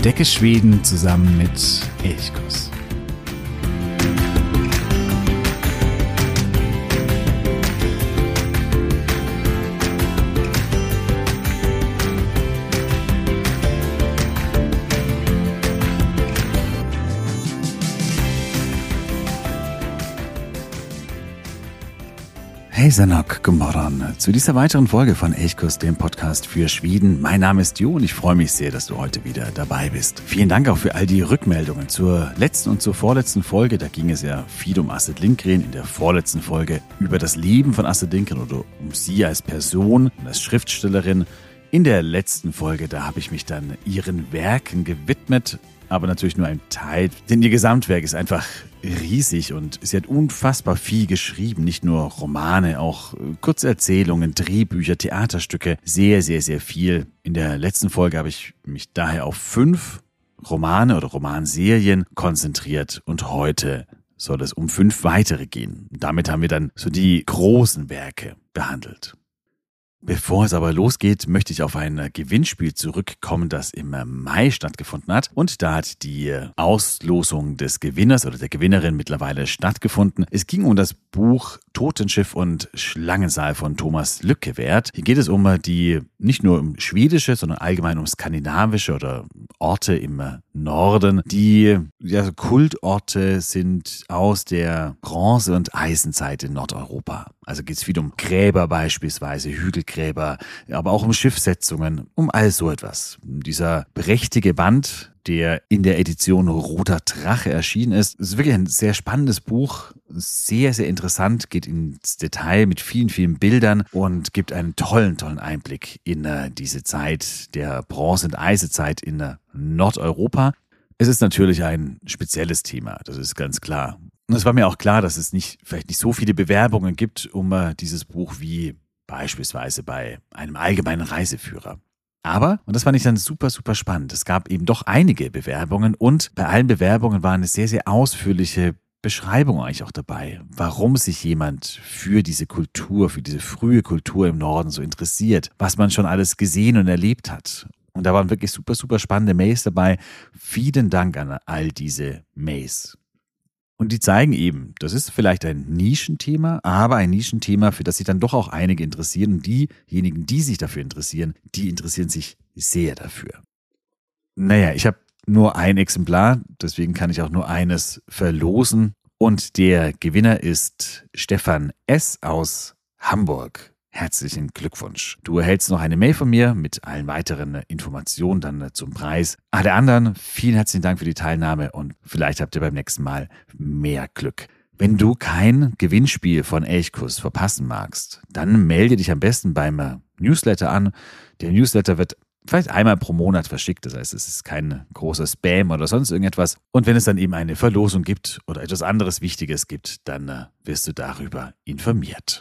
Entdecke Schweden zusammen mit Elchkuss. Hey Sanok, guten Morgen zu dieser weiteren Folge von Elchkuss, dem Podcast für Schweden. Mein Name ist Jo und ich freue mich sehr, dass du heute wieder dabei bist. Vielen Dank auch für all die Rückmeldungen zur letzten und zur vorletzten Folge. Da ging es ja viel um Astrid Lindgren. In der vorletzten Folge über das Leben von Astrid Lindgren oder um sie als Person und als Schriftstellerin. In der letzten Folge, da habe ich mich dann ihren Werken gewidmet. Aber natürlich nur ein Teil, denn ihr Gesamtwerk ist einfach riesig und sie hat unfassbar viel geschrieben. Nicht nur Romane, auch Kurzerzählungen, Drehbücher, Theaterstücke, sehr, sehr, sehr viel. In der letzten Folge habe ich mich daher auf 5 Romane oder Romanserien konzentriert und heute soll es um 5 weitere gehen. Damit haben wir dann so die großen Werke behandelt. Bevor es aber losgeht, möchte ich auf ein Gewinnspiel zurückkommen, das im Mai stattgefunden hat. Und da hat die Auslosung des Gewinners oder der Gewinnerin mittlerweile stattgefunden. Es ging um das Buch Totenschiff und Schlangensaal von Thomas Lückewerth. Hier geht es um die, nicht nur um schwedische, sondern allgemein um skandinavische oder Orte im Norden, die Kultorte sind aus der Bronze- und Eisenzeit in Nordeuropa. Also geht es viel um Gräber beispielsweise, Hügelgräber, aber auch um Schiffssetzungen, um all so etwas. Dieser prächtige Band, der in der Edition Roter Drache erschienen ist wirklich ein sehr spannendes Buch, sehr, sehr interessant, geht ins Detail mit vielen, vielen Bildern und gibt einen tollen Einblick in diese Zeit der Bronze- und Eisezeit in Nordeuropa. Es ist natürlich ein spezielles Thema, das ist ganz klar. Und es war mir auch klar, dass es vielleicht nicht so viele Bewerbungen gibt um dieses Buch wie beispielsweise bei einem allgemeinen Reiseführer. Aber, und das fand ich dann super, super spannend, es gab eben doch einige Bewerbungen und bei allen Bewerbungen war eine sehr, sehr ausführliche Beschreibung eigentlich auch dabei, warum sich jemand für diese Kultur, für diese frühe Kultur im Norden so interessiert, was man schon alles gesehen und erlebt hat. Und da waren wirklich super, super spannende Mails dabei. Vielen Dank an all diese Mails. Und die zeigen eben, das ist vielleicht ein Nischenthema, aber ein Nischenthema, für das sich dann doch auch einige interessieren. Und diejenigen, die sich dafür interessieren, die interessieren sich sehr dafür. Naja, ich habe nur ein Exemplar, deswegen kann ich auch nur eines verlosen. Und der Gewinner ist Stefan S. aus Hamburg. Herzlichen Glückwunsch. Du erhältst noch eine Mail von mir mit allen weiteren Informationen dann zum Preis. Alle anderen, vielen herzlichen Dank für die Teilnahme und vielleicht habt ihr beim nächsten Mal mehr Glück. Wenn du kein Gewinnspiel von Elchkuss verpassen magst, dann melde dich am besten beim Newsletter an. Der Newsletter wird vielleicht einmal pro Monat verschickt, das heißt, es ist kein großer Spam oder sonst irgendetwas. Und wenn es dann eben eine Verlosung gibt oder etwas anderes Wichtiges gibt, dann wirst du darüber informiert.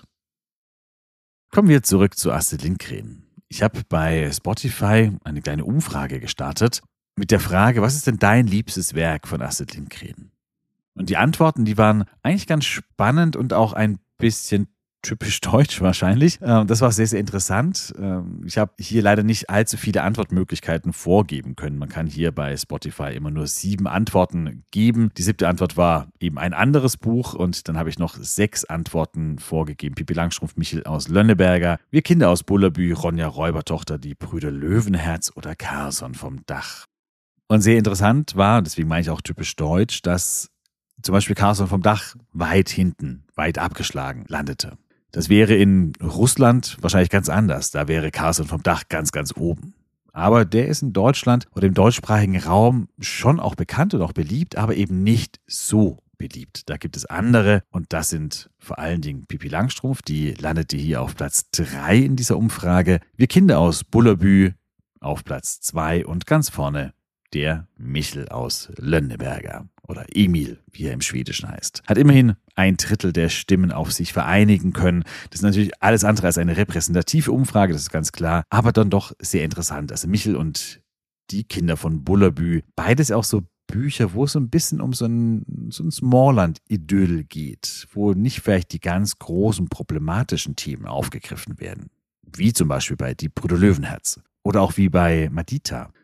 Kommen wir zurück zu Astrid Lindgren. Ich habe bei Spotify eine kleine Umfrage gestartet mit der Frage, was ist denn dein liebstes Werk von Astrid Lindgren? Und die Antworten, die waren eigentlich ganz spannend und auch ein bisschen typisch deutsch wahrscheinlich. Das war sehr, sehr interessant. Ich habe hier leider nicht allzu viele Antwortmöglichkeiten vorgeben können. Man kann hier bei Spotify immer nur 7 Antworten geben. Die 7. Antwort war eben ein anderes Buch und dann habe ich noch 6 Antworten vorgegeben. Pippi Langstrumpf, Michel aus Lönneberger, Wir Kinder aus Bullerbü, Ronja Räubertochter, Die Brüder Löwenherz oder Carlsson vom Dach. Und sehr interessant war, deswegen meine ich auch typisch deutsch, dass zum Beispiel Carlsson vom Dach weit hinten, weit abgeschlagen landete. Das wäre in Russland wahrscheinlich ganz anders. Da wäre Carlsson vom Dach ganz, ganz oben. Aber der ist in Deutschland oder im deutschsprachigen Raum schon auch bekannt und auch beliebt, aber eben nicht so beliebt. Da gibt es andere und das sind vor allen Dingen Pippi Langstrumpf, die landete hier auf Platz 3 in dieser Umfrage. Wir Kinder aus Bullerbü auf Platz 2 und ganz vorne der Michel aus Lönneberger oder Emil, wie er im Schwedischen heißt. Hat immerhin 1/3 der Stimmen auf sich vereinigen können. Das ist natürlich alles andere als eine repräsentative Umfrage, das ist ganz klar, aber dann doch sehr interessant. Also Michel und die Kinder von Bullerbü, beides auch so Bücher, wo es so ein bisschen um so ein Smallland-Idyll geht, wo nicht vielleicht die ganz großen problematischen Themen aufgegriffen werden. Wie zum Beispiel bei Die Brüder Löwenherz oder auch wie bei Madita.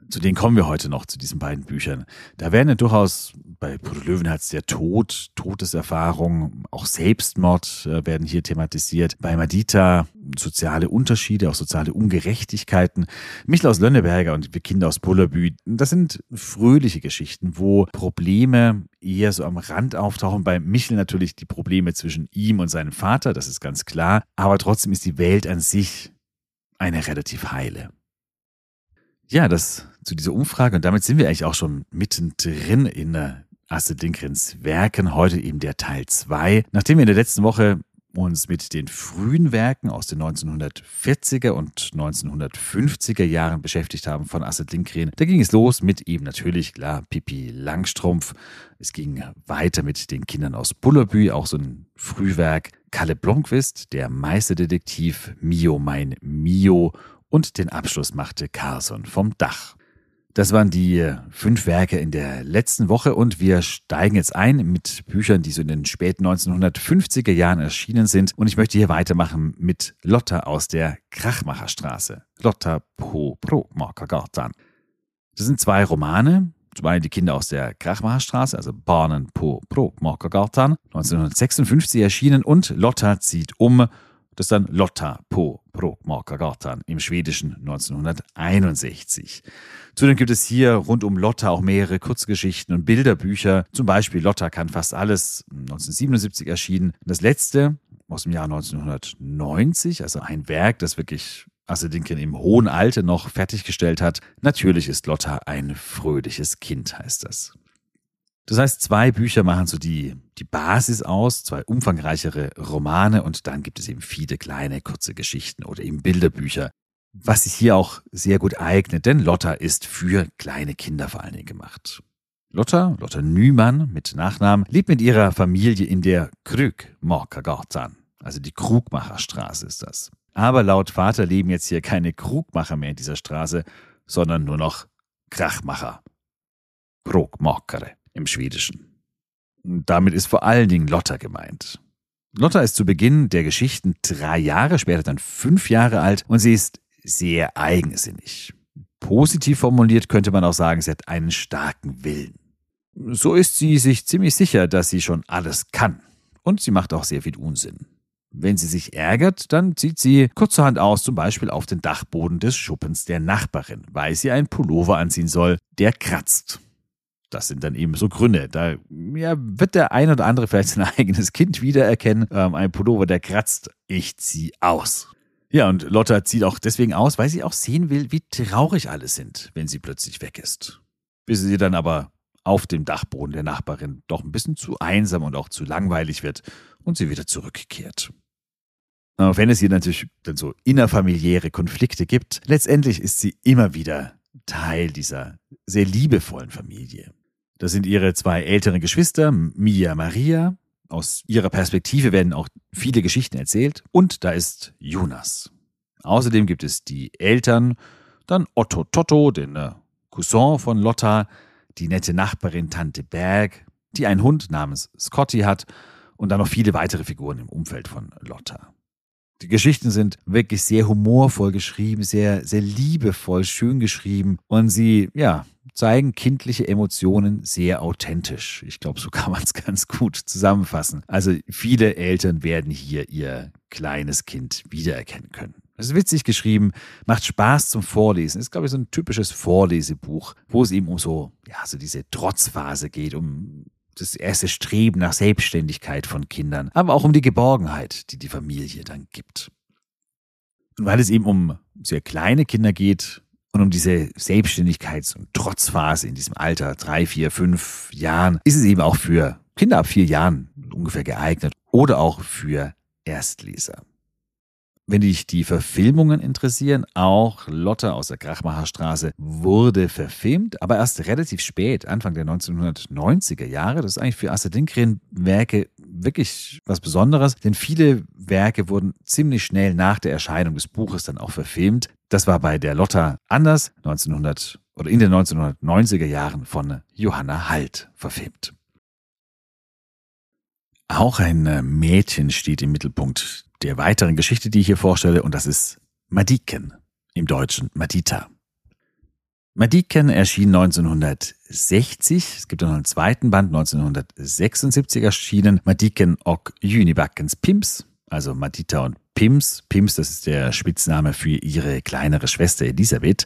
Zu denen kommen wir heute noch, zu diesen beiden Büchern. Da werden ja durchaus bei Bruder Löwenherz der Tod, Todeserfahrung, auch Selbstmord werden hier thematisiert. Bei Madita soziale Unterschiede, auch soziale Ungerechtigkeiten. Michel aus Lönneberger und wir Kinder aus Bullerbü, das sind fröhliche Geschichten, wo Probleme eher so am Rand auftauchen. Bei Michel natürlich die Probleme zwischen ihm und seinem Vater, das ist ganz klar. Aber trotzdem ist die Welt an sich eine relativ heile. Ja, das zu dieser Umfrage und damit sind wir eigentlich auch schon mittendrin in Astrid Lindgrens Werken. Heute eben der Teil 2. Nachdem wir in der letzten Woche uns mit den frühen Werken aus den 1940er und 1950er Jahren beschäftigt haben von Astrid Lindgren, da ging es los mit eben natürlich, klar, Pippi Langstrumpf. Es ging weiter mit den Kindern aus Bullerbü, auch so ein Frühwerk. Kalle Blomqvist, der Meisterdetektiv, Mio mein Mio und den Abschluss machte Carlsson vom Dach. Das waren die 5 Werke in der letzten Woche und wir steigen jetzt ein mit Büchern, die so in den späten 1950er Jahren erschienen sind. Und ich möchte hier weitermachen mit Lotta aus der Krachmacherstraße. Lotta på Bråkmakargatan. Das sind 2 Romane. Zum einen die Kinder aus der Krachmacherstraße, also Barnen på Bråkmakargatan, 1956 erschienen und Lotta zieht um. Das ist dann Lotta på Bråkmakargatan im Schwedischen 1961. Zudem gibt es hier rund um Lotta auch mehrere Kurzgeschichten und Bilderbücher. Zum Beispiel Lotta kann fast alles, 1977 erschienen. Das letzte aus dem Jahr 1990, also ein Werk, das wirklich Astrid Lindgren im hohen Alter noch fertiggestellt hat. Natürlich ist Lotta ein fröhliches Kind, heißt das. Das heißt, 2 Bücher machen so die Basis aus, 2 umfangreichere Romane und dann gibt es eben viele kleine, kurze Geschichten oder eben Bilderbücher, was sich hier auch sehr gut eignet, denn Lotta ist für kleine Kinder vor allen Dingen gemacht. Lotta Nyman mit Nachnamen, lebt mit ihrer Familie in der Krukmakargatan, also die Krugmacherstraße ist das. Aber laut Vater leben jetzt hier keine Krugmacher mehr in dieser Straße, sondern nur noch Krachmacher. Bråkmakare im Schwedischen. Und damit ist vor allen Dingen Lotta gemeint. Lotta ist zu Beginn der Geschichten 3 Jahre, später dann 5 Jahre alt und sie ist sehr eigensinnig. Positiv formuliert könnte man auch sagen, sie hat einen starken Willen. So ist sie sich ziemlich sicher, dass sie schon alles kann. Und sie macht auch sehr viel Unsinn. Wenn sie sich ärgert, dann zieht sie kurzerhand aus, zum Beispiel auf den Dachboden des Schuppens der Nachbarin, weil sie einen Pullover anziehen soll, der kratzt. Das sind dann eben so Gründe. Da wird der ein oder andere vielleicht sein eigenes Kind wiedererkennen. Ein Pullover, der kratzt, ich zieh aus. Ja, und Lotta zieht auch deswegen aus, weil sie auch sehen will, wie traurig alle sind, wenn sie plötzlich weg ist. Bis sie dann aber auf dem Dachboden der Nachbarin doch ein bisschen zu einsam und auch zu langweilig wird und sie wieder zurückkehrt. Auch wenn es hier natürlich dann so innerfamiliäre Konflikte gibt, letztendlich ist sie immer wieder Teil dieser sehr liebevollen Familie. Das sind ihre 2 älteren Geschwister, Mia Maria. Aus ihrer Perspektive werden auch viele Geschichten erzählt. Und da ist Jonas. Außerdem gibt es die Eltern, dann Otto Totto, den Cousin von Lotta, die nette Nachbarin Tante Berg, die einen Hund namens Scotty hat und dann noch viele weitere Figuren im Umfeld von Lotta. Die Geschichten sind wirklich sehr humorvoll geschrieben, sehr, sehr liebevoll, schön geschrieben und sie, zeigen kindliche Emotionen sehr authentisch. Ich glaube, so kann man es ganz gut zusammenfassen. Also viele Eltern werden hier ihr kleines Kind wiedererkennen können. Es ist witzig geschrieben, macht Spaß zum Vorlesen. Ist, glaube ich, so ein typisches Vorlesebuch, wo es eben um so diese Trotzphase geht, um das erste Streben nach Selbstständigkeit von Kindern, aber auch um die Geborgenheit, die die Familie dann gibt. Und weil es eben um sehr kleine Kinder geht und um diese Selbstständigkeits- und Trotzphase in diesem Alter, 3, 4, 5 Jahren, ist es eben auch für Kinder ab 4 Jahren ungefähr geeignet oder auch für Erstleser. Wenn dich die Verfilmungen interessieren, auch Lotta aus der Krachmacherstraße wurde verfilmt, aber erst relativ spät, Anfang der 1990er Jahre. Das ist eigentlich für Astrid Lindgren Werke wirklich was Besonderes, denn viele Werke wurden ziemlich schnell nach der Erscheinung des Buches dann auch verfilmt. Das war bei der Lotta anders, in den 1990er Jahren von Johanna Hald verfilmt. Auch ein Mädchen steht im Mittelpunkt der weiteren Geschichte, die ich hier vorstelle, und das ist Madicken, im Deutschen Madita. Madicken erschien 1960. Es gibt auch noch einen zweiten Band, 1976 erschienen. Madicken och Junibackens Pimps, also Madita und Pims. Pims, das ist der Spitzname für ihre kleinere Schwester Elisabeth.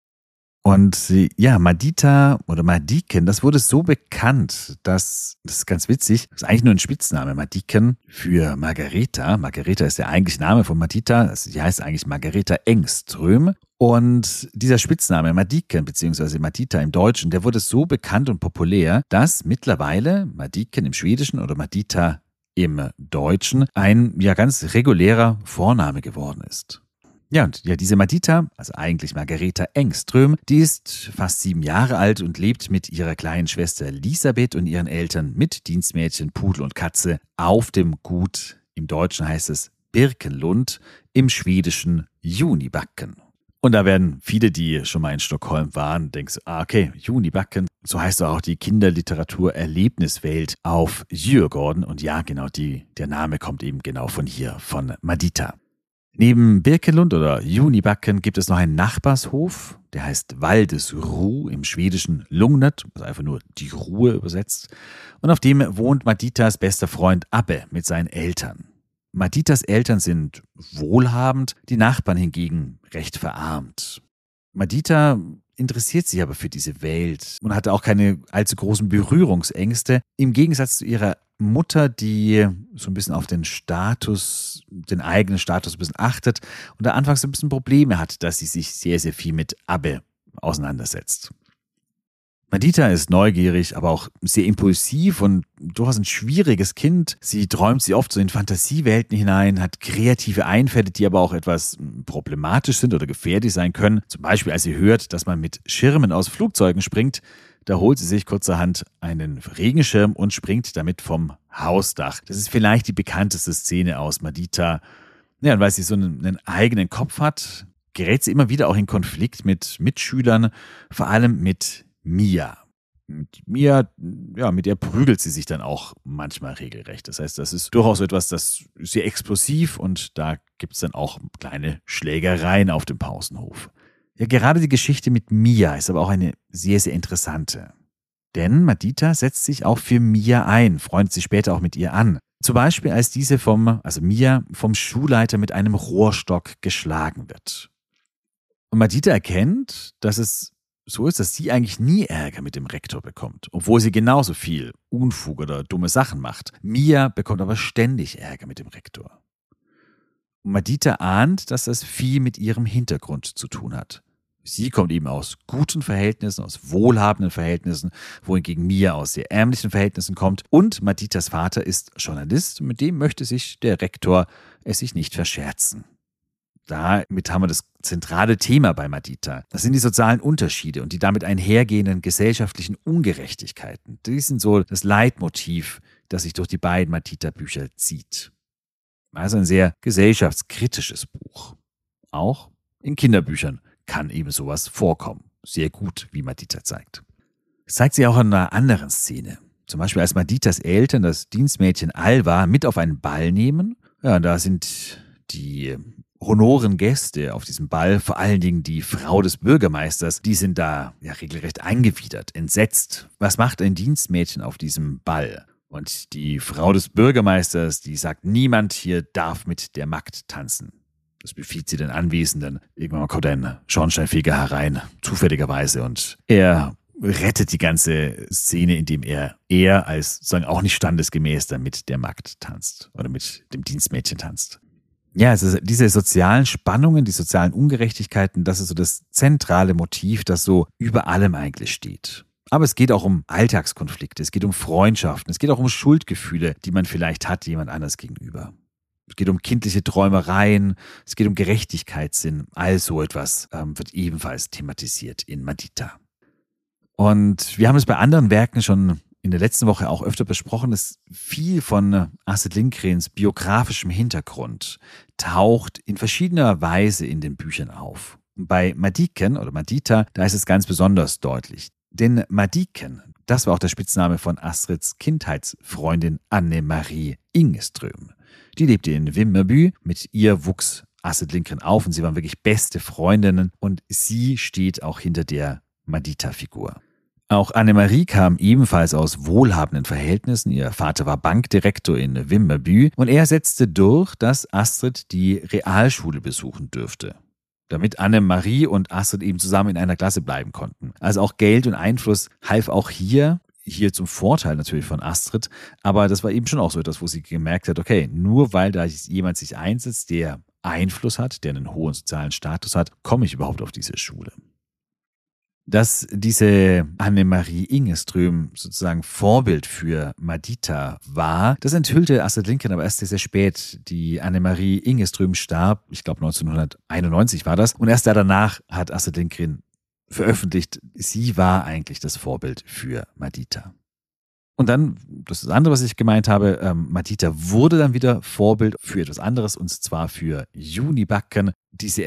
Und ja, Madita oder Madicken, das wurde so bekannt, das ist ganz witzig, das ist eigentlich nur ein Spitzname, Madicken, für Margareta. Margareta ist der eigentliche Name von Madita, sie heißt eigentlich Margareta Engström. Und dieser Spitzname Madicken bzw. Madita im Deutschen, der wurde so bekannt und populär, dass mittlerweile Madicken im Schwedischen oder Madita im Deutschen ein ja ganz regulärer Vorname geworden ist. Ja, und ja, diese Madita, also eigentlich Margareta Engström, die ist fast 7 Jahre alt und lebt mit ihrer kleinen Schwester Elisabeth und ihren Eltern mit Dienstmädchen, Pudel und Katze auf dem Gut, im Deutschen heißt es Birkenlund, im Schwedischen Junibacken. Und da werden viele, die schon mal in Stockholm waren, denken so, okay, Junibacken, so heißt auch die Kinderliteratur-Erlebniswelt auf Djurgården. Und ja, genau, der Name kommt eben genau von hier, von Madita. Neben Birkelund oder Junibacken gibt es noch einen Nachbarshof, der heißt Waldesruh, im Schwedischen Lugnet, also einfach nur die Ruhe übersetzt. Und auf dem wohnt Maditas bester Freund Abbe mit seinen Eltern. Maditas Eltern sind wohlhabend, die Nachbarn hingegen recht verarmt. Madita interessiert sich aber für diese Welt und hatte auch keine allzu großen Berührungsängste, im Gegensatz zu ihrer Mutter, die so ein bisschen auf den Status, den eigenen Status ein bisschen achtet und da anfangs ein bisschen Probleme hat, dass sie sich sehr, sehr viel mit Abbe auseinandersetzt. Madita ist neugierig, aber auch sehr impulsiv und durchaus ein schwieriges Kind. Sie träumt sie oft so in Fantasiewelten hinein, hat kreative Einfälle, die aber auch etwas problematisch sind oder gefährlich sein können. Zum Beispiel, als sie hört, dass man mit Schirmen aus Flugzeugen springt, da holt sie sich kurzerhand einen Regenschirm und springt damit vom Hausdach. Das ist vielleicht die bekannteste Szene aus Madita. Ja, und weil sie so einen eigenen Kopf hat, gerät sie immer wieder auch in Konflikt mit Mitschülern, vor allem mit Mia. Mit Mia, ja, mit der prügelt sie sich dann auch manchmal regelrecht. Das heißt, das ist durchaus etwas, das ist sehr explosiv und da gibt es dann auch kleine Schlägereien auf dem Pausenhof. Ja, gerade die Geschichte mit Mia ist aber auch eine sehr, sehr interessante. Denn Madita setzt sich auch für Mia ein, freundet sich später auch mit ihr an. Zum Beispiel, als diese Mia vom Schulleiter mit einem Rohrstock geschlagen wird. Und Madita erkennt, dass es so ist, dass sie eigentlich nie Ärger mit dem Rektor bekommt, obwohl sie genauso viel Unfug oder dumme Sachen macht. Mia bekommt aber ständig Ärger mit dem Rektor. Und Madita ahnt, dass das viel mit ihrem Hintergrund zu tun hat. Sie kommt eben aus guten Verhältnissen, aus wohlhabenden Verhältnissen, wohingegen Mia aus sehr ärmlichen Verhältnissen kommt. Und Maditas Vater ist Journalist, mit dem möchte sich der Rektor es sich nicht verscherzen. Damit haben wir das zentrale Thema bei Madita. Das sind die sozialen Unterschiede und die damit einhergehenden gesellschaftlichen Ungerechtigkeiten. Die sind so das Leitmotiv, das sich durch die beiden Madita-Bücher zieht. Also ein sehr gesellschaftskritisches Buch. Auch in Kinderbüchern kann eben sowas vorkommen. Sehr gut, wie Madita zeigt. Das zeigt sie auch in einer anderen Szene. Zum Beispiel, als Maditas Eltern das Dienstmädchen Alva mit auf einen Ball nehmen. Ja, da sind die Honorengäste auf diesem Ball, vor allen Dingen die Frau des Bürgermeisters, die sind da ja regelrecht eingewidert, entsetzt. Was macht ein Dienstmädchen auf diesem Ball? Und die Frau des Bürgermeisters, die sagt, niemand hier darf mit der Magd tanzen. Das befiehlt sie den Anwesenden. Irgendwann kommt ein Schornsteinfeger herein, zufälligerweise, und er rettet die ganze Szene, indem er als sozusagen auch nicht standesgemäß dann mit der Magd tanzt oder mit dem Dienstmädchen tanzt. Ja, also diese sozialen Spannungen, die sozialen Ungerechtigkeiten, das ist so das zentrale Motiv, das so über allem eigentlich steht. Aber es geht auch um Alltagskonflikte, es geht um Freundschaften, es geht auch um Schuldgefühle, die man vielleicht hat jemand anders gegenüber. Es geht um kindliche Träumereien, es geht um Gerechtigkeitssinn, all so etwas wird ebenfalls thematisiert in Madita. Und wir haben es bei anderen Werken schon in der letzten Woche auch öfter besprochen, dass viel von Astrid Lindgrens biografischem Hintergrund taucht in verschiedener Weise in den Büchern auf. Und bei Madicken oder Madita, da ist es ganz besonders deutlich. Denn Madicken, das war auch der Spitzname von Astrids Kindheitsfreundin Anne-Marie Ingström. Die lebte in Vimmerby, mit ihr wuchs Astrid Lindgren auf und sie waren wirklich beste Freundinnen und sie steht auch hinter der Madita-Figur. Auch Annemarie kam ebenfalls aus wohlhabenden Verhältnissen. Ihr Vater war Bankdirektor in Vimmerby und er setzte durch, dass Astrid die Realschule besuchen dürfte, damit Annemarie und Astrid eben zusammen in einer Klasse bleiben konnten. Also auch Geld und Einfluss half auch hier zum Vorteil natürlich von Astrid, aber das war eben schon auch so etwas, wo sie gemerkt hat, okay, nur weil da jemand sich einsetzt, der Einfluss hat, der einen hohen sozialen Status hat, komme ich überhaupt auf diese Schule. Dass diese Annemarie Ingeström sozusagen Vorbild für Madita war, das enthüllte Astrid Lindgren aber erst sehr spät. Die Annemarie Ingeström starb, ich glaube 1991 war das, und erst danach hat Astrid Lindgren veröffentlicht, sie war eigentlich das Vorbild für Madita. Und dann, das ist das andere, was ich gemeint habe, Madita wurde dann wieder Vorbild für etwas anderes, und zwar für Junibacken. Diese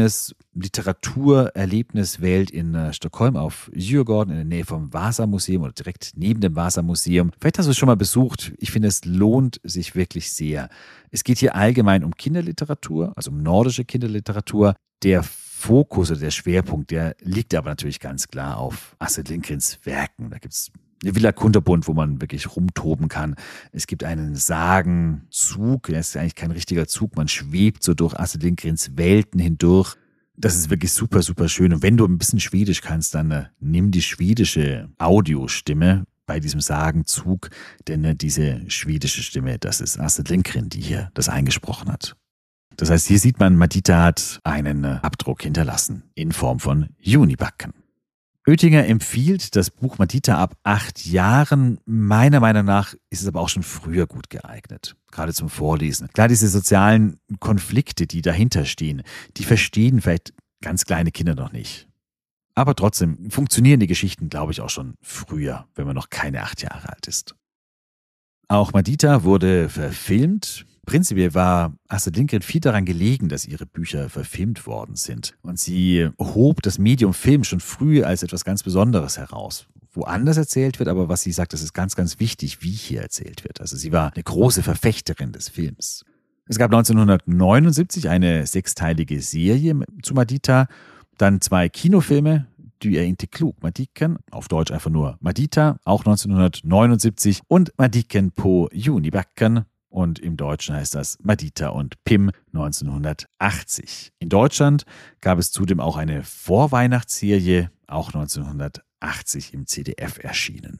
Literaturerlebniswelt in Stockholm auf Djurgården in der Nähe vom Vasamuseum oder direkt neben dem Vasamuseum. Vielleicht hast du es schon mal besucht. Ich finde, es lohnt sich wirklich sehr. Es geht hier allgemein um Kinderliteratur, also um nordische Kinderliteratur. Der Fokus oder der Schwerpunkt, der liegt aber natürlich ganz klar auf Astrid Lindgrens Werken. Da gibt es eine Villa Kunterbund, wo man wirklich rumtoben kann. Es gibt einen Sagenzug, das ist eigentlich kein richtiger Zug, man schwebt so durch Astrid Lindgrens Welten hindurch. Das ist wirklich super, super schön. Und wenn du ein bisschen Schwedisch kannst, dann nimm die schwedische Audiostimme bei diesem Sagenzug, denn diese schwedische Stimme, das ist Astrid Lindgren, die hier das eingesprochen hat. Das heißt, hier sieht man, Madita hat einen Abdruck hinterlassen in Form von Junibacken. Oetinger empfiehlt das Buch Madita ab 8 Jahren. Meiner Meinung nach ist es aber auch schon früher gut geeignet, gerade zum Vorlesen. Klar, diese sozialen Konflikte, die dahinter stehen, die verstehen vielleicht ganz kleine Kinder noch nicht. Aber trotzdem funktionieren die Geschichten, glaube ich, auch schon früher, wenn man noch keine 8 Jahre alt ist. Auch Madita wurde verfilmt. Prinzipiell war Astrid Lindgren viel daran gelegen, dass ihre Bücher verfilmt worden sind. Und sie hob das Medium Film schon früh als etwas ganz Besonderes heraus. Woanders erzählt wird, aber was sie sagt, das ist ganz, ganz wichtig, wie hier erzählt wird. Also sie war eine große Verfechterin des Films. Es gab 1979 eine 6-teilige Serie zu Madita, dann 2 Kinofilme, Die är inte klok, Madicken, auf Deutsch einfach nur Madita, auch 1979, und Madicken på Junibacken. Und im Deutschen heißt das Madita und Pim 1980. In Deutschland gab es zudem auch eine Vorweihnachtsserie, auch 1980 im ZDF erschienen.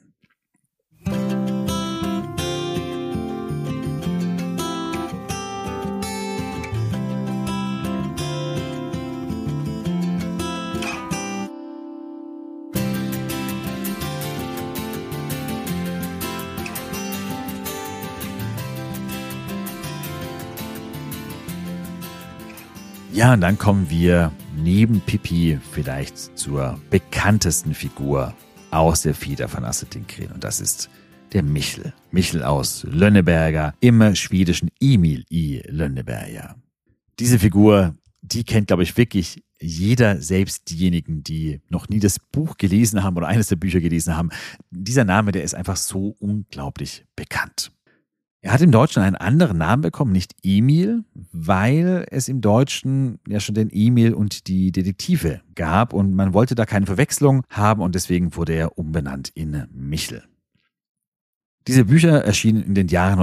Ja, und dann kommen wir neben Pippi vielleicht zur bekanntesten Figur aus der Feder von Astrid Lindgren. Und das ist der Michel. Michel aus Lönneberga, im schwedischen Emil i Lönneberga. Diese Figur, die kennt, glaube ich, wirklich jeder, selbst diejenigen, die noch nie das Buch gelesen haben oder eines der Bücher gelesen haben. Dieser Name, der ist einfach so unglaublich bekannt. Er hat im Deutschen einen anderen Namen bekommen, nicht Emil, weil es im Deutschen ja schon den Emil und die Detektive gab und man wollte da keine Verwechslung haben und deswegen wurde er umbenannt in Michel. Diese Bücher erschienen in den Jahren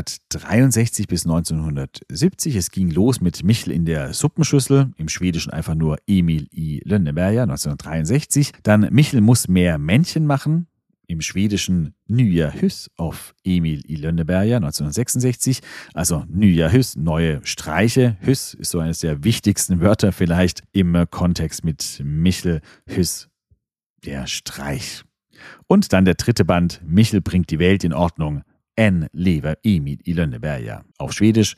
1963 bis 1970. Es ging los mit Michel in der Suppenschüssel, im Schwedischen einfach nur Emil i Lönneberga 1963. Dann Michel muss mehr Männchen machen, im Schwedischen Nya Hus auf Emil i Lönneberga 1966. Also Nya Hus, neue Streiche. Hus ist so eines der wichtigsten Wörter vielleicht im Kontext mit Michel. Hus, der Streich. Und dann der 3. Band, Michel bringt die Welt in Ordnung. En lever Emil i Lönneberga, auf Schwedisch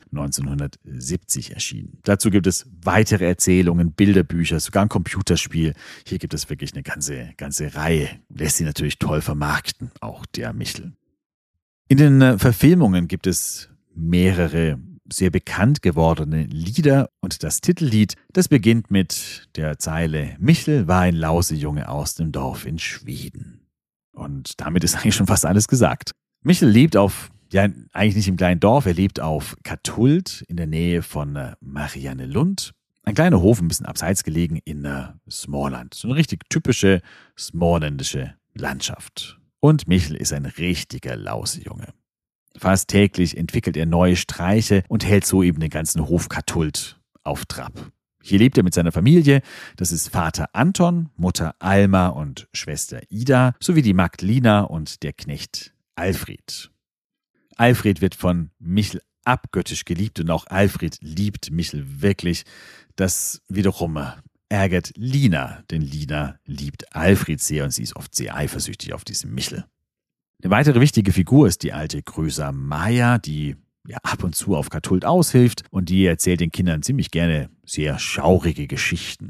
1970 erschienen. Dazu gibt es weitere Erzählungen, Bilderbücher, sogar ein Computerspiel. Hier gibt es wirklich eine ganze Reihe. Lässt sie natürlich toll vermarkten, auch der Michel. In den Verfilmungen gibt es mehrere sehr bekannt gewordene Lieder und das Titellied, das beginnt mit der Zeile Michel war ein Lausejunge aus dem Dorf in Schweden. Und damit ist eigentlich schon fast alles gesagt. Michel lebt eigentlich nicht im kleinen Dorf, er lebt auf Katthult in der Nähe von Mariannelund. Ein kleiner Hof, ein bisschen abseits gelegen in Smallland. So eine richtig typische smallländische Landschaft. Und Michel ist ein richtiger Lausejunge. Fast täglich entwickelt er neue Streiche und hält so eben den ganzen Hof Kathult auf Trab. Hier lebt er mit seiner Familie. Das ist Vater Anton, Mutter Alma und Schwester Ida, sowie die Magd Lina und der Knecht Alfred. Alfred wird von Michel abgöttisch geliebt und auch Alfred liebt Michel wirklich. Das wiederum ärgert Lina, denn Lina liebt Alfred sehr und sie ist oft sehr eifersüchtig auf diesen Michel. Eine weitere wichtige Figur ist die alte Größer Maja, die ab und zu auf Kathult aushilft und die erzählt den Kindern ziemlich gerne sehr schaurige Geschichten.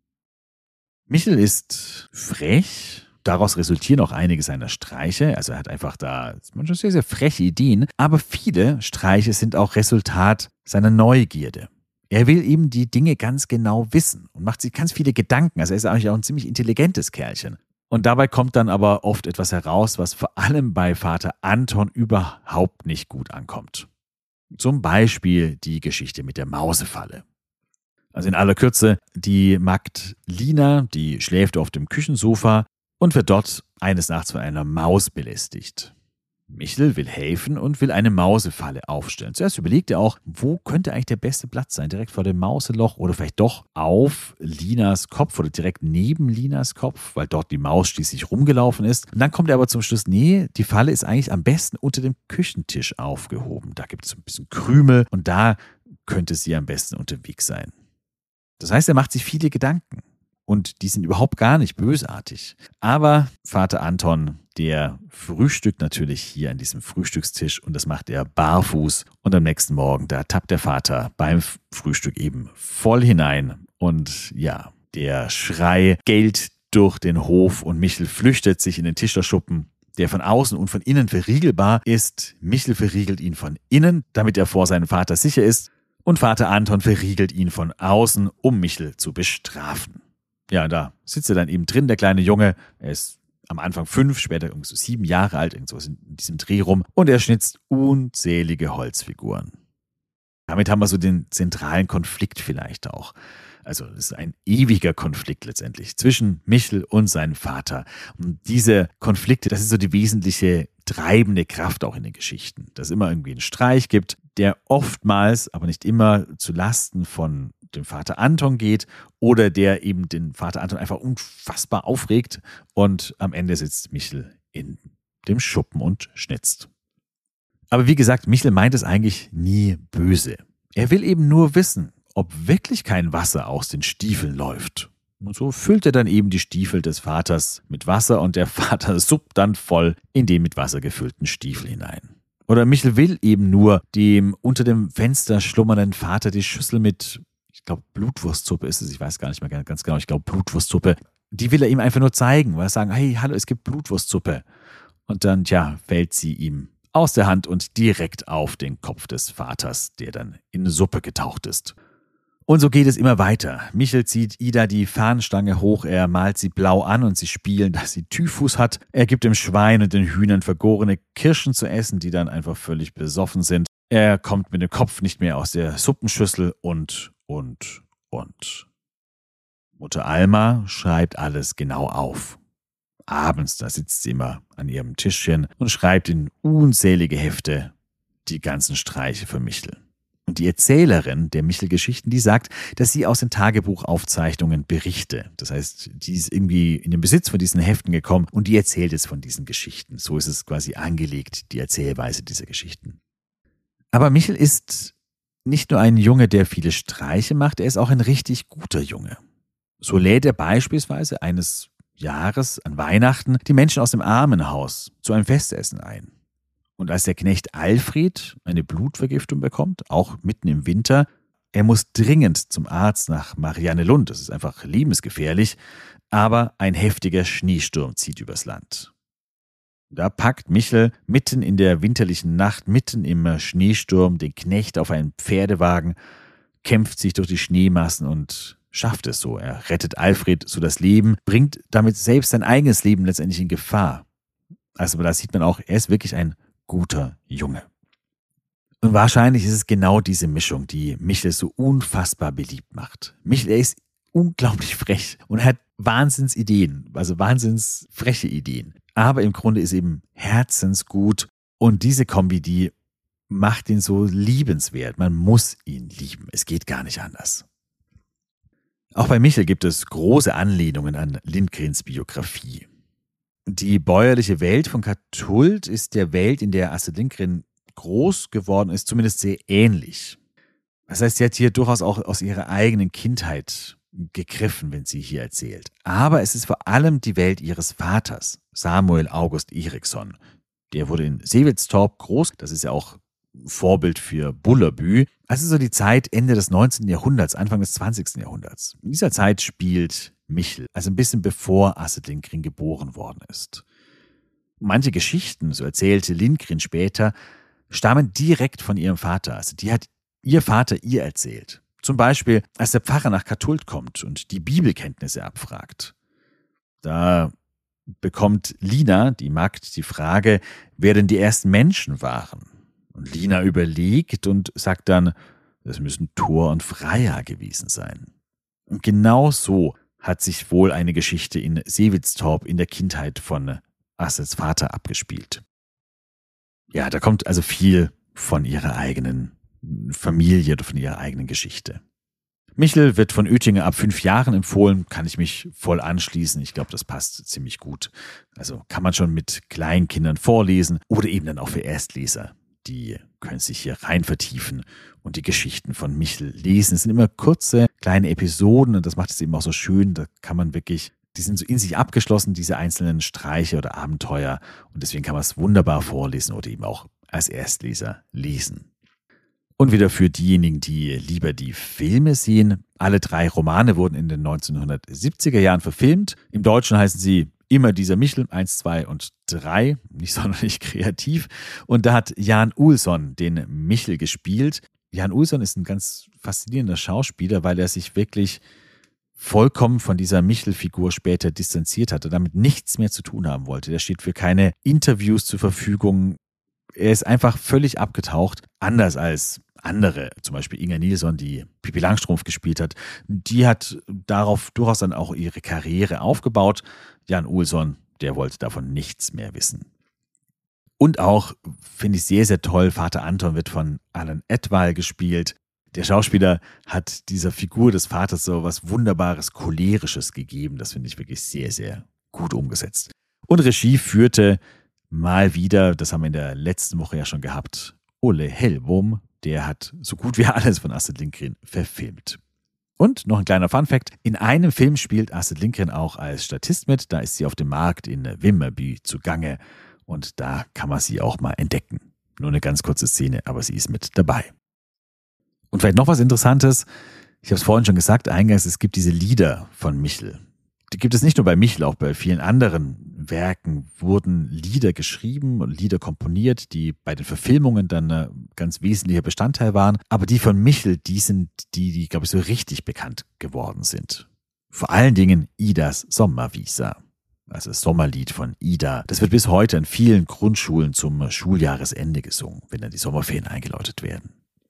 Michel ist frech, daraus resultieren auch einige seiner Streiche, also er hat einfach da manchmal sehr, sehr freche Ideen, aber viele Streiche sind auch Resultat seiner Neugierde. Er will eben die Dinge ganz genau wissen und macht sich ganz viele Gedanken, also er ist eigentlich auch ein ziemlich intelligentes Kerlchen. Und dabei kommt dann aber oft etwas heraus, was vor allem bei Vater Anton überhaupt nicht gut ankommt. Zum Beispiel die Geschichte mit der Mausefalle. Also in aller Kürze, die Magd Lina, die schläft auf dem Küchensofa und wird dort eines Nachts von einer Maus belästigt. Michel will helfen und will eine Mausefalle aufstellen. Zuerst überlegt er auch, wo könnte eigentlich der beste Platz sein? Direkt vor dem Mauseloch oder vielleicht doch auf Linas Kopf oder direkt neben Linas Kopf, weil dort die Maus schließlich rumgelaufen ist. Und dann kommt er aber zum Schluss, nee, die Falle ist eigentlich am besten unter dem Küchentisch aufgehoben. Da gibt es ein bisschen Krümel und da könnte sie am besten unterwegs sein. Das heißt, er macht sich viele Gedanken. Und die sind überhaupt gar nicht bösartig. Aber Vater Anton, der frühstückt natürlich hier an diesem Frühstückstisch und das macht er barfuß. Und am nächsten Morgen, da tappt der Vater beim Frühstück eben voll hinein. Und ja, der Schrei gellt durch den Hof und Michel flüchtet sich in den Tischlerschuppen, der von außen und von innen verriegelbar ist. Michel verriegelt ihn von innen, damit er vor seinem Vater sicher ist. Und Vater Anton verriegelt ihn von außen, um Michel zu bestrafen. Ja, da sitzt er dann eben drin, der kleine Junge. Er ist am Anfang 5, später irgendwie so 7 Jahre alt, irgendwas in diesem Dreh rum. Und er schnitzt unzählige Holzfiguren. Damit haben wir so den zentralen Konflikt vielleicht auch. Also es ist ein ewiger Konflikt letztendlich zwischen Michel und seinem Vater. Und diese Konflikte, das ist so die wesentliche treibende Kraft auch in den Geschichten. Dass es immer irgendwie einen Streich gibt, der oftmals, aber nicht immer zu Lasten von dem Vater Anton geht oder der eben den Vater Anton einfach unfassbar aufregt und am Ende sitzt Michel in dem Schuppen und schnitzt. Aber wie gesagt, Michel meint es eigentlich nie böse. Er will eben nur wissen, ob wirklich kein Wasser aus den Stiefeln läuft. Und so füllt er dann eben die Stiefel des Vaters mit Wasser und der Vater suppt dann voll in den mit Wasser gefüllten Stiefel hinein. Oder Michel will eben nur dem unter dem Fenster schlummernden Vater die Schüssel mit, ich glaube Blutwurstsuppe ist es, ich weiß gar nicht mehr ganz genau, ich glaube Blutwurstsuppe, die will er ihm einfach nur zeigen, weil er sagen, hey, hallo, es gibt Blutwurstsuppe. Und dann, fällt sie ihm aus der Hand und direkt auf den Kopf des Vaters, der dann in Suppe getaucht ist. Und so geht es immer weiter. Michel zieht Ida die Fahnenstange hoch, er malt sie blau an und sie spielen, dass sie Typhus hat. Er gibt dem Schwein und den Hühnern vergorene Kirschen zu essen, die dann einfach völlig besoffen sind. Er kommt mit dem Kopf nicht mehr aus der Suppenschüssel und. Mutter Alma schreibt alles genau auf. Abends, da sitzt sie immer an ihrem Tischchen und schreibt in unzählige Hefte die ganzen Streiche für Michel. Und die Erzählerin der Michel-Geschichten, die sagt, dass sie aus den Tagebuchaufzeichnungen berichte. Das heißt, die ist irgendwie in den Besitz von diesen Heften gekommen und die erzählt es von diesen Geschichten. So ist es quasi angelegt, die Erzählweise dieser Geschichten. Aber Michel ist nicht nur ein Junge, der viele Streiche macht, er ist auch ein richtig guter Junge. So lädt er beispielsweise eines Jahres an Weihnachten die Menschen aus dem Armenhaus zu einem Festessen ein. Und als der Knecht Alfred eine Blutvergiftung bekommt, auch mitten im Winter, er muss dringend zum Arzt nach Mariannelund, das ist einfach lebensgefährlich, aber ein heftiger Schneesturm zieht übers Land. Da packt Michel mitten in der winterlichen Nacht, mitten im Schneesturm, den Knecht auf einen Pferdewagen, kämpft sich durch die Schneemassen und schafft es so. Er rettet Alfred so das Leben, bringt damit selbst sein eigenes Leben letztendlich in Gefahr. Also da sieht man auch, er ist wirklich ein guter Junge. Und wahrscheinlich ist es genau diese Mischung, die Michel so unfassbar beliebt macht. Michel, er ist unglaublich frech und hat Wahnsinnsideen, also wahnsinnsfreche Ideen. Aber im Grunde ist eben herzensgut und diese Kombi, die macht ihn so liebenswert. Man muss ihn lieben. Es geht gar nicht anders. Auch bei Michel gibt es große Anlehnungen an Lindgrens Biografie. Die bäuerliche Welt von Catullus ist der Welt, in der Astrid Lindgren groß geworden ist, zumindest sehr ähnlich. Das heißt, sie hat hier durchaus auch aus ihrer eigenen Kindheit gegriffen, wenn sie hier erzählt. Aber es ist vor allem die Welt ihres Vaters, Samuel August Eriksson. Der wurde in Sewilstorp groß, das ist ja auch Vorbild für Bullerbü. Also so die Zeit Ende des 19. Jahrhunderts, Anfang des 20. Jahrhunderts. In dieser Zeit spielt Michel, also ein bisschen bevor Astrid Lindgren geboren worden ist. Manche Geschichten, so erzählte Lindgren später, stammen direkt von ihrem Vater. Also die hat ihr Vater ihr erzählt. Zum Beispiel, als der Pfarrer nach Catullus kommt und die Bibelkenntnisse abfragt. Da bekommt Lina, die Magd, die Frage, wer denn die ersten Menschen waren. Und Lina überlegt und sagt dann, das müssen Thor und Freya gewesen sein. Und genau so hat sich wohl eine Geschichte in Sewilstorp in der Kindheit von Astrids Vater abgespielt. Ja, da kommt also viel von ihrer eigenen Familie oder von ihrer eigenen Geschichte. Michel wird von Oetinger ab 5 Jahren empfohlen, kann ich mich voll anschließen. Ich glaube, das passt ziemlich gut. Also kann man schon mit Kleinkindern vorlesen oder eben dann auch für Erstleser. Die können sich hier rein vertiefen und die Geschichten von Michel lesen. Es sind immer kurze, kleine Episoden und das macht es eben auch so schön. Da kann man wirklich, die sind so in sich abgeschlossen, diese einzelnen Streiche oder Abenteuer. Und deswegen kann man es wunderbar vorlesen oder eben auch als Erstleser lesen. Und wieder für diejenigen, die lieber die Filme sehen. Alle 3 Romane wurden in den 1970er Jahren verfilmt. Im Deutschen heißen sie Immer dieser Michel, 1, 2 und 3. Nicht sonderlich kreativ. Und da hat Jan Olsson den Michel gespielt. Jan Olsson ist ein ganz faszinierender Schauspieler, weil er sich wirklich vollkommen von dieser Michel-Figur später distanziert hatte, damit nichts mehr zu tun haben wollte. Der steht für keine Interviews zur Verfügung. Er ist einfach völlig abgetaucht, anders als andere, zum Beispiel Inger Nilsson, die Pippi Langstrumpf gespielt hat. Die hat darauf durchaus dann auch ihre Karriere aufgebaut. Jan Olsson, der wollte davon nichts mehr wissen. Und auch, finde ich sehr, sehr toll, Vater Anton wird von Alan Edwall gespielt. Der Schauspieler hat dieser Figur des Vaters so was Wunderbares, Cholerisches gegeben. Das finde ich wirklich sehr, sehr gut umgesetzt. Und Regie führte mal wieder, das haben wir in der letzten Woche ja schon gehabt, Olle Hellbom. Der hat so gut wie alles von Astrid Lindgren verfilmt. Und noch ein kleiner Funfact, in einem Film spielt Astrid Lindgren auch als Statist mit. Da ist sie auf dem Markt in Vimmerby zugange und da kann man sie auch mal entdecken. Nur eine ganz kurze Szene, aber sie ist mit dabei. Und vielleicht noch was Interessantes, ich habe es vorhin schon gesagt, eingangs, es gibt diese Lieder von Michel. Die gibt es nicht nur bei Michel, auch bei vielen anderen Werken wurden Lieder geschrieben und Lieder komponiert, die bei den Verfilmungen dann ein ganz wesentlicher Bestandteil waren. Aber die von Michel, die sind die, glaube ich, so richtig bekannt geworden sind. Vor allen Dingen Idas Sommervisa, also das Sommerlied von Ida. Das wird bis heute an vielen Grundschulen zum Schuljahresende gesungen, wenn dann die Sommerferien eingeläutet werden.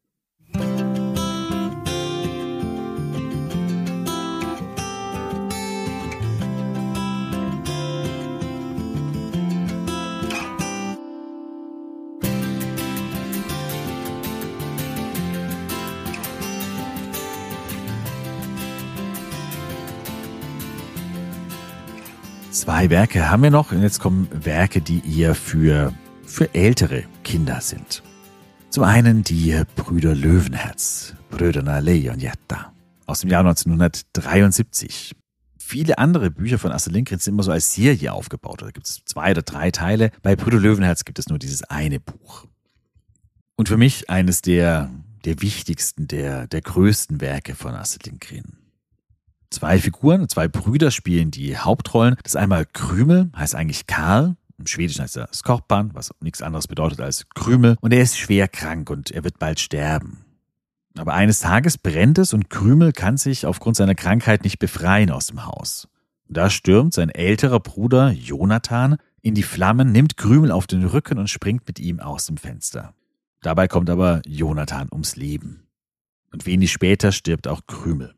Zwei Werke haben wir noch und jetzt kommen Werke, die eher für ältere Kinder sind. Zum einen die Brüder Löwenherz, Bröderna Lejonhjärta aus dem Jahr 1973. Viele andere Bücher von Astrid Lindgren sind immer so als Serie aufgebaut. Da gibt es 2 oder 3 Teile. Bei Brüder Löwenherz gibt es nur dieses eine Buch. Und für mich eines der wichtigsten, der größten Werke von Astrid Lindgren. 2 Figuren, 2 Brüder spielen die Hauptrollen. Das ist einmal Krümel, heißt eigentlich Karl. Im Schwedischen heißt er Skorpan, was nichts anderes bedeutet als Krümel. Und er ist schwer krank und er wird bald sterben. Aber eines Tages brennt es und Krümel kann sich aufgrund seiner Krankheit nicht befreien aus dem Haus. Da stürmt sein älterer Bruder Jonathan in die Flammen, nimmt Krümel auf den Rücken und springt mit ihm aus dem Fenster. Dabei kommt aber Jonathan ums Leben. Und wenig später stirbt auch Krümel.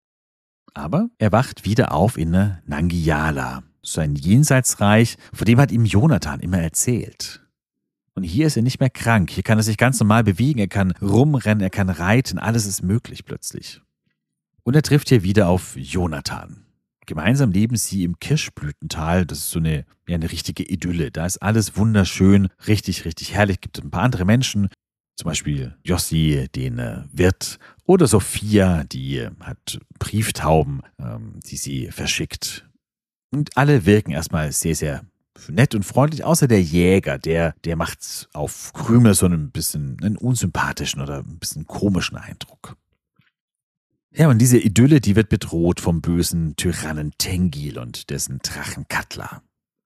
Aber er wacht wieder auf in Nangiala, so ein Jenseitsreich, von dem hat ihm Jonathan immer erzählt. Und hier ist er nicht mehr krank, hier kann er sich ganz normal bewegen, er kann rumrennen, er kann reiten, alles ist möglich plötzlich. Und er trifft hier wieder auf Jonathan. Gemeinsam leben sie im Kirschblütental, das ist so eine richtige Idylle. Da ist alles wunderschön, richtig, richtig herrlich. Es gibt ein paar andere Menschen, zum Beispiel Jossi, den Wirt, oder Sophia, die hat Brieftauben, die sie verschickt. Und alle wirken erstmal sehr, sehr nett und freundlich, außer der Jäger, der macht auf Krümel so ein bisschen einen unsympathischen oder ein bisschen komischen Eindruck. Ja, und diese Idylle, die wird bedroht vom bösen Tyrannen Tengil und dessen Drachen Katla.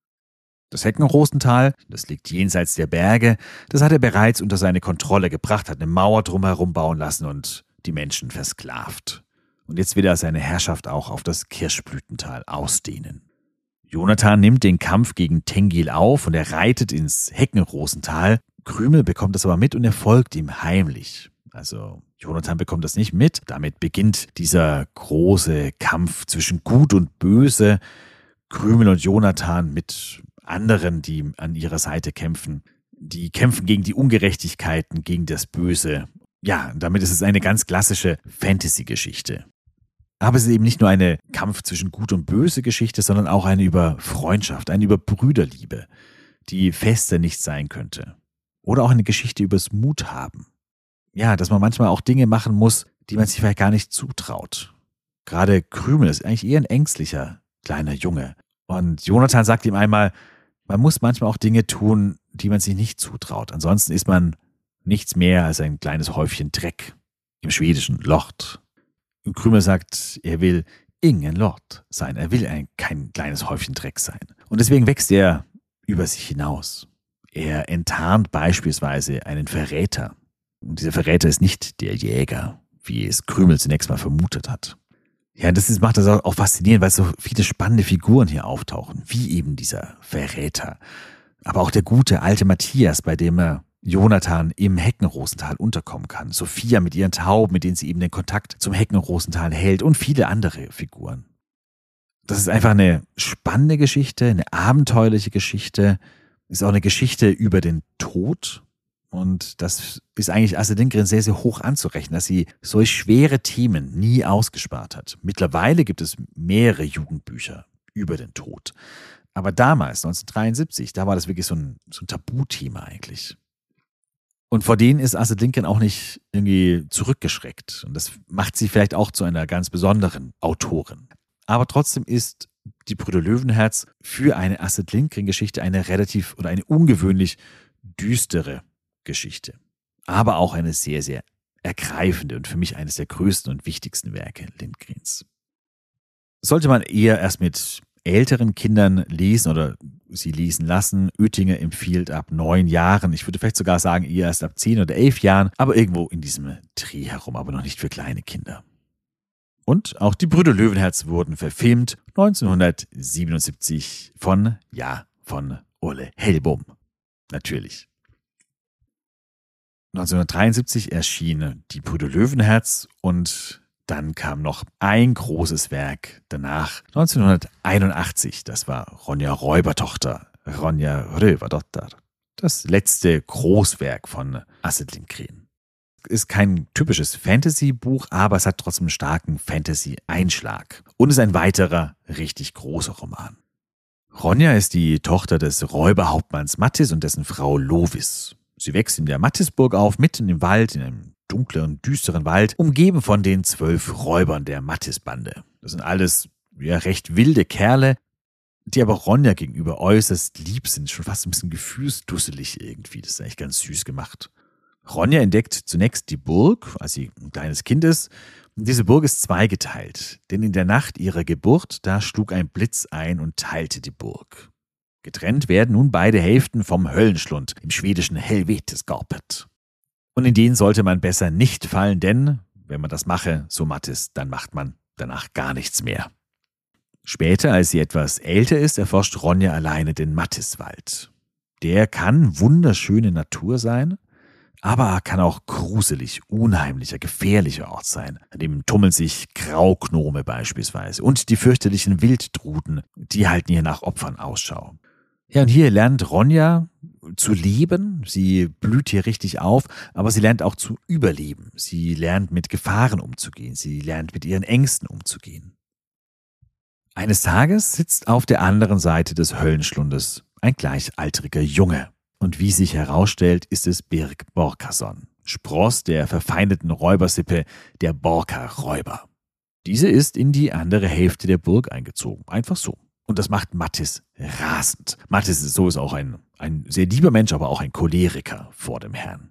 Das Heckenrosental, das liegt jenseits der Berge, das hat er bereits unter seine Kontrolle gebracht, hat eine Mauer drumherum bauen lassen und die Menschen versklavt. Und jetzt will er seine Herrschaft auch auf das Kirschblütental ausdehnen. Jonathan nimmt den Kampf gegen Tengil auf und er reitet ins Heckenrosental. Krümel bekommt das aber mit und er folgt ihm heimlich. Also Jonathan bekommt das nicht mit. Damit beginnt dieser große Kampf zwischen Gut und Böse. Krümel und Jonathan mit anderen, die an ihrer Seite kämpfen. Die kämpfen gegen die Ungerechtigkeiten, gegen das Böse. Ja, damit ist es eine ganz klassische Fantasy-Geschichte. Aber es ist eben nicht nur eine Kampf zwischen Gut und Böse Geschichte, sondern auch eine über Freundschaft, eine über Brüderliebe, die fester nicht sein könnte. Oder auch eine Geschichte übers Muthaben. Ja, dass man manchmal auch Dinge machen muss, die man sich vielleicht gar nicht zutraut. Gerade Krümel ist eigentlich eher ein ängstlicher kleiner Junge. Und Jonathan sagt ihm einmal, man muss manchmal auch Dinge tun, die man sich nicht zutraut. Ansonsten ist man nichts mehr als ein kleines Häufchen Dreck. Im Schwedischen Lort. Und Krümel sagt, er will ingen Lort sein. Er will kein kleines Häufchen Dreck sein. Und deswegen wächst er über sich hinaus. Er enttarnt beispielsweise einen Verräter. Und dieser Verräter ist nicht der Jäger, wie es Krümel zunächst mal vermutet hat. Ja, macht das auch faszinierend, weil so viele spannende Figuren hier auftauchen, wie eben dieser Verräter. Aber auch der gute alte Matthias, bei dem Jonathan im Heckenrosental unterkommen kann. Sophia mit ihren Tauben, mit denen sie eben den Kontakt zum Heckenrosental hält und viele andere Figuren. Das ist einfach eine spannende Geschichte, eine abenteuerliche Geschichte. Ist auch eine Geschichte über den Tod. Und das ist eigentlich Astrid Lindgren sehr, sehr hoch anzurechnen, dass sie solch schwere Themen nie ausgespart hat. Mittlerweile gibt es mehrere Jugendbücher über den Tod. Aber damals, 1973, da war das wirklich so ein Tabuthema eigentlich. Und vor denen ist Astrid Lindgren auch nicht irgendwie zurückgeschreckt. Und das macht sie vielleicht auch zu einer ganz besonderen Autorin. Aber trotzdem ist Die Brüder Löwenherz für eine Astrid Lindgren-Geschichte eine ungewöhnlich düstere Geschichte. Aber auch eine sehr, sehr ergreifende und für mich eines der größten und wichtigsten Werke Lindgrens. Sollte man eher erst mit älteren Kindern lesen oder sie lesen lassen. Oettinger empfiehlt ab 9 Jahren. Ich würde vielleicht sogar sagen, eher erst ab 10 oder 11 Jahren, aber irgendwo in diesem Dreh herum, aber noch nicht für kleine Kinder. Und auch Die Brüder Löwenherz wurden verfilmt 1977 von Ole Hellbom. Natürlich. 1973 erschien Die Brüder Löwenherz und dann kam noch ein großes Werk danach, 1981, das war Ronja Räubertochter. Das letzte Großwerk von Astrid Lindgren. Ist kein typisches Fantasy-Buch, aber es hat trotzdem einen starken Fantasy-Einschlag und ist ein weiterer richtig großer Roman. Ronja ist die Tochter des Räuberhauptmanns Mattis und dessen Frau Lovis. Sie wächst in der Mattisburg auf, mitten im Wald, in einem dunklen, düsteren Wald, umgeben von den 12 Räubern der Mattisbande. Das sind alles recht wilde Kerle, die aber Ronja gegenüber äußerst lieb sind, schon fast ein bisschen gefühlsdusselig irgendwie. Das ist eigentlich ganz süß gemacht. Ronja entdeckt zunächst die Burg, als sie ein kleines Kind ist. Und diese Burg ist zweigeteilt, denn in der Nacht ihrer Geburt, da schlug ein Blitz ein und teilte die Burg. Getrennt werden nun beide Hälften vom Höllenschlund, im schwedischen Helvetesgapet. Und in den sollte man besser nicht fallen, denn wenn man das mache, so Mattis, dann macht man danach gar nichts mehr. Später, als sie etwas älter ist, erforscht Ronja alleine den Mattiswald. Der kann wunderschöne Natur sein, aber kann auch gruselig, unheimlicher, gefährlicher Ort sein. An dem tummeln sich Graugnome beispielsweise und die fürchterlichen Wildtruden, die halten hier nach Opfern Ausschau. Ja, und hier lernt Ronja zu leben, sie blüht hier richtig auf, aber sie lernt auch zu überleben. Sie lernt mit Gefahren umzugehen, sie lernt mit ihren Ängsten umzugehen. Eines Tages sitzt auf der anderen Seite des Höllenschlundes ein gleichaltriger Junge. Und wie sich herausstellt, ist es Birk Borkarson, Spross der verfeindeten Räubersippe der Borka-Räuber. Diese ist in die andere Hälfte der Burg eingezogen, einfach so. Und das macht Mattis rasend. Mattis ist auch ein sehr lieber Mensch, aber auch ein Choleriker vor dem Herrn.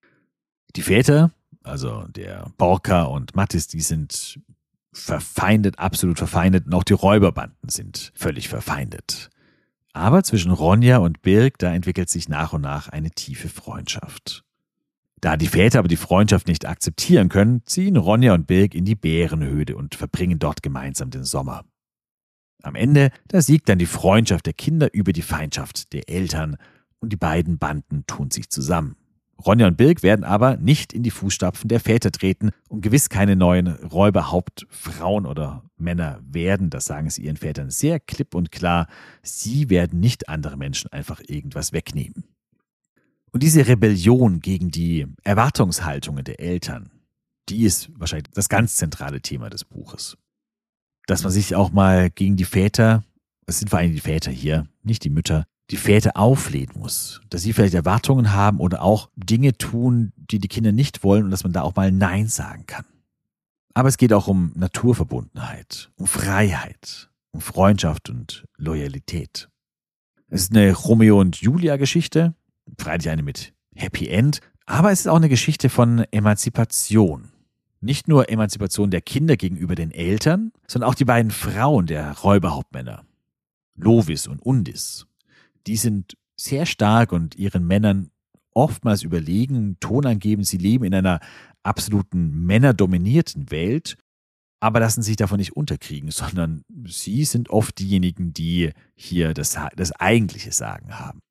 Die Väter, also der Borka und Mattis, die sind verfeindet, absolut verfeindet. Und auch die Räuberbanden sind völlig verfeindet. Aber zwischen Ronja und Birk, da entwickelt sich nach und nach eine tiefe Freundschaft. Da die Väter aber die Freundschaft nicht akzeptieren können, ziehen Ronja und Birk in die Bärenhöhle und verbringen dort gemeinsam den Sommer. Am Ende, da siegt dann die Freundschaft der Kinder über die Feindschaft der Eltern und die beiden Banden tun sich zusammen. Ronja und Birk werden aber nicht in die Fußstapfen der Väter treten und gewiss keine neuen Räuberhauptfrauen oder Männer werden. Das sagen sie ihren Vätern sehr klipp und klar. Sie werden nicht andere Menschen einfach irgendwas wegnehmen. Und diese Rebellion gegen die Erwartungshaltungen der Eltern, die ist wahrscheinlich das ganz zentrale Thema des Buches. Dass man sich auch mal gegen die Väter, es sind vor allem die Väter hier, nicht die Mütter, die Väter auflehnen muss, dass sie vielleicht Erwartungen haben oder auch Dinge tun, die die Kinder nicht wollen und dass man da auch mal Nein sagen kann. Aber es geht auch um Naturverbundenheit, um Freiheit, um Freundschaft und Loyalität. Es ist eine Romeo und Julia Geschichte, freilich eine mit Happy End, aber es ist auch eine Geschichte von Emanzipation. Nicht nur Emanzipation der Kinder gegenüber den Eltern, sondern auch die beiden Frauen der Räuberhauptmänner, Lovis und Undis. Die sind sehr stark und ihren Männern oftmals überlegen, tonangebend, sie leben in einer absoluten männerdominierten Welt, aber lassen sich davon nicht unterkriegen, sondern sie sind oft diejenigen, die hier das eigentliche Sagen haben.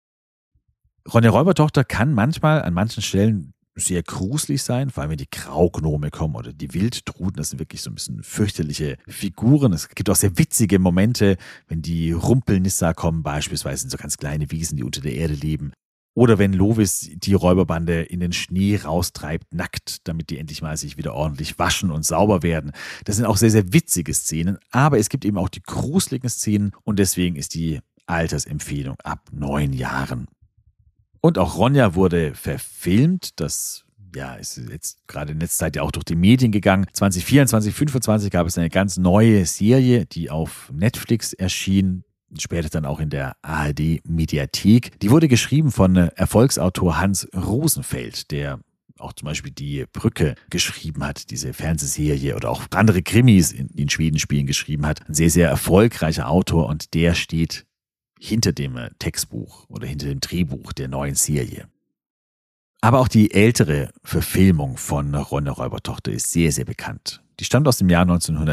Ronja Räubertochter kann manchmal an manchen Stellen sehr gruselig sein, vor allem wenn die Graugnome kommen oder die Wildtruden, das sind wirklich so ein bisschen fürchterliche Figuren. Es gibt auch sehr witzige Momente, wenn die Rumpelnissa kommen, beispielsweise in so ganz kleine Wiesen, die unter der Erde leben. Oder wenn Lovis die Räuberbande in den Schnee raustreibt, nackt, damit die endlich mal sich wieder ordentlich waschen und sauber werden. Das sind auch sehr, sehr witzige Szenen, aber es gibt eben auch die gruseligen Szenen und deswegen ist die Altersempfehlung ab 9 Jahren. Und auch Ronja wurde verfilmt. Das ist jetzt gerade in letzter Zeit ja auch durch die Medien gegangen. 2024, 2025 gab es eine ganz neue Serie, die auf Netflix erschien, später dann auch in der ARD-Mediathek. Die wurde geschrieben von Erfolgsautor Hans Rosenfeld, der auch zum Beispiel die Brücke geschrieben hat, diese Fernsehserie, oder auch andere Krimis in Schweden spielen geschrieben hat. Ein sehr, sehr erfolgreicher Autor und der steht hinter dem Textbuch oder hinter dem Drehbuch der neuen Serie. Aber auch die ältere Verfilmung von Ronja Räubertochter ist sehr, sehr bekannt. Die stammt aus dem Jahr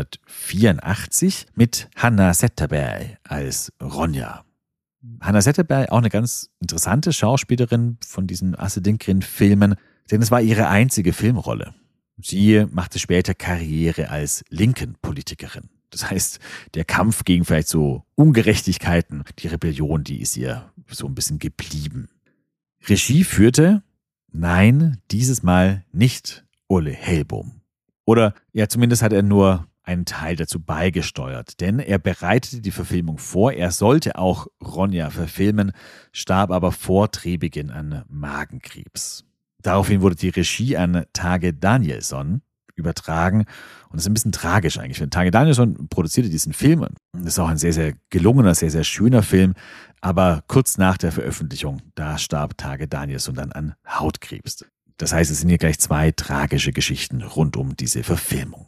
1984 mit Hanna Zetterberg als Ronja. Hanna Zetterberg, auch eine ganz interessante Schauspielerin von diesen Astrid Lindgren-Filmen, denn es war ihre einzige Filmrolle. Sie machte später Karriere als linken Politikerin. Das heißt, der Kampf gegen vielleicht so Ungerechtigkeiten, die Rebellion, die ist ihr so ein bisschen geblieben. Regie führte, nein, dieses Mal nicht Olle Hellbohm. Oder ja, zumindest hat er nur einen Teil dazu beigesteuert, denn er bereitete die Verfilmung vor. Er sollte auch Ronja verfilmen, starb aber vor Drehbeginn an Magenkrebs. Daraufhin wurde die Regie an Tage Danielsson übertragen und das ist ein bisschen tragisch eigentlich. Denn Tage Danielsson produzierte diesen Film. Das ist auch ein sehr, sehr gelungener, sehr, sehr schöner Film. Aber kurz nach der Veröffentlichung, da starb Tage Danielsson dann an Hautkrebs. Das heißt, es sind hier gleich 2 tragische Geschichten rund um diese Verfilmung.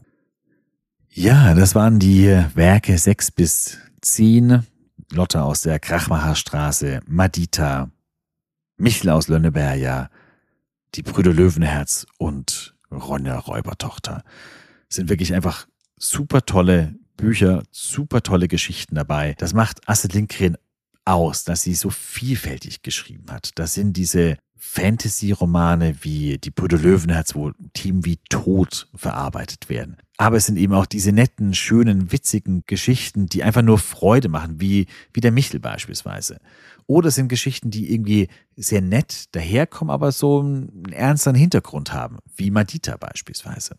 Ja, das waren die Werke 6 bis 10. Lotte aus der Krachmacherstraße, Madita, Michel aus Lönneberger, die Brüder Löwenherz und Ronja Räubertochter. Sind wirklich einfach super tolle Bücher, super tolle Geschichten dabei. Das macht Astrid Lindgren aus, dass sie so vielfältig geschrieben hat. Das sind diese Fantasy-Romane wie Die Brüder Löwenherz, wo Themen wie Tod verarbeitet werden. Aber es sind eben auch diese netten, schönen, witzigen Geschichten, die einfach nur Freude machen, wie der Michel beispielsweise. Oder es sind Geschichten, die irgendwie sehr nett daherkommen, aber so einen ernsteren Hintergrund haben, wie Madita beispielsweise.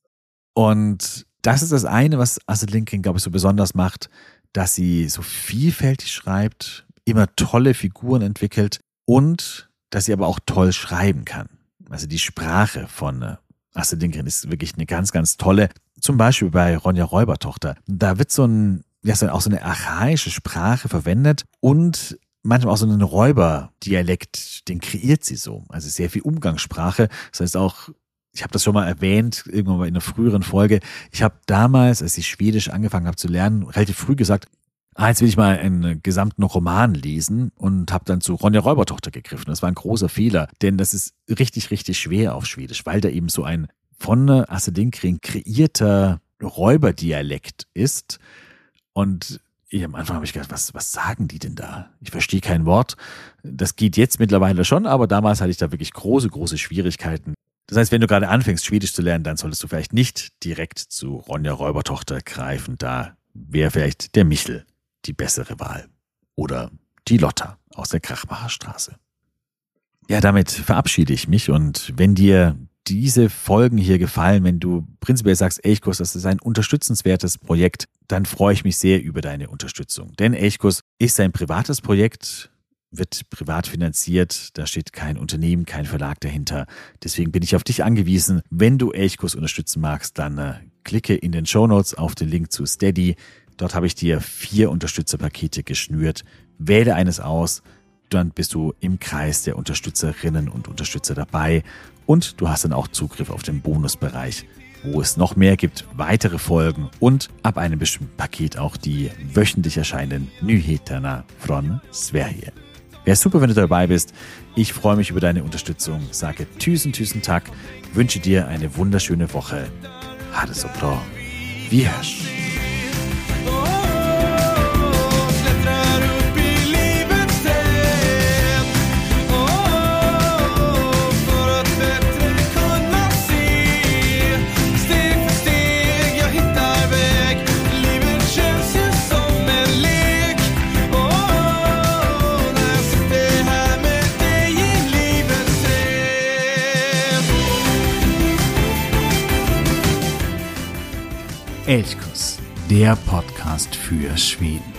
Und das ist das eine, was Astrid Lindgren, glaube ich, so besonders macht, dass sie so vielfältig schreibt, immer tolle Figuren entwickelt und dass sie aber auch toll schreiben kann. Also die Sprache von Astrid Lindgren ist wirklich eine ganz, ganz tolle. Zum Beispiel bei Ronja Räubertochter. Da wird auch so eine archaische Sprache verwendet und manchmal auch so einen Räuberdialekt, den kreiert sie so. Also sehr viel Umgangssprache. Das heißt auch, ich habe das schon mal erwähnt, irgendwann mal in einer früheren Folge. Ich habe damals, als ich Schwedisch angefangen habe zu lernen, relativ früh gesagt, jetzt will ich mal einen gesamten Roman lesen und habe dann zu Ronja Räubertochter gegriffen. Das war ein großer Fehler, denn das ist richtig, richtig schwer auf Schwedisch, weil da eben so ein von Astrid Lindgren kreierter Räuberdialekt ist. Und am Anfang habe ich gedacht, was sagen die denn da? Ich verstehe kein Wort. Das geht jetzt mittlerweile schon, aber damals hatte ich da wirklich große, große Schwierigkeiten. Das heißt, wenn du gerade anfängst, Schwedisch zu lernen, dann solltest du vielleicht nicht direkt zu Ronja Räubertochter greifen. Da wäre vielleicht der Michel die bessere Wahl. Oder die Lotta aus der Krachmacherstraße. Ja, damit verabschiede ich mich. Und wenn dir diese Folgen hier gefallen, wenn du prinzipiell sagst, Elchkuss, das ist ein unterstützenswertes Projekt, dann freue ich mich sehr über deine Unterstützung. Denn Elchkuss ist ein privates Projekt, wird privat finanziert, da steht kein Unternehmen, kein Verlag dahinter. Deswegen bin ich auf dich angewiesen. Wenn du Elchkuss unterstützen magst, dann klicke in den Shownotes auf den Link zu Steady. Dort habe ich dir 4 Unterstützerpakete geschnürt. Wähle eines aus, dann bist du im Kreis der Unterstützerinnen und Unterstützer dabei und du hast dann auch Zugriff auf den Bonusbereich, wo es noch mehr gibt, weitere Folgen und ab einem bestimmten Paket auch die wöchentlich erscheinenden Nyheterna från Sverige. Wäre super, wenn du dabei bist. Ich freue mich über deine Unterstützung, sage Tusen Tag, wünsche dir eine wunderschöne Woche. Ha det så bra. Vi hörs. Elchkuss, der Podcast für Schweden.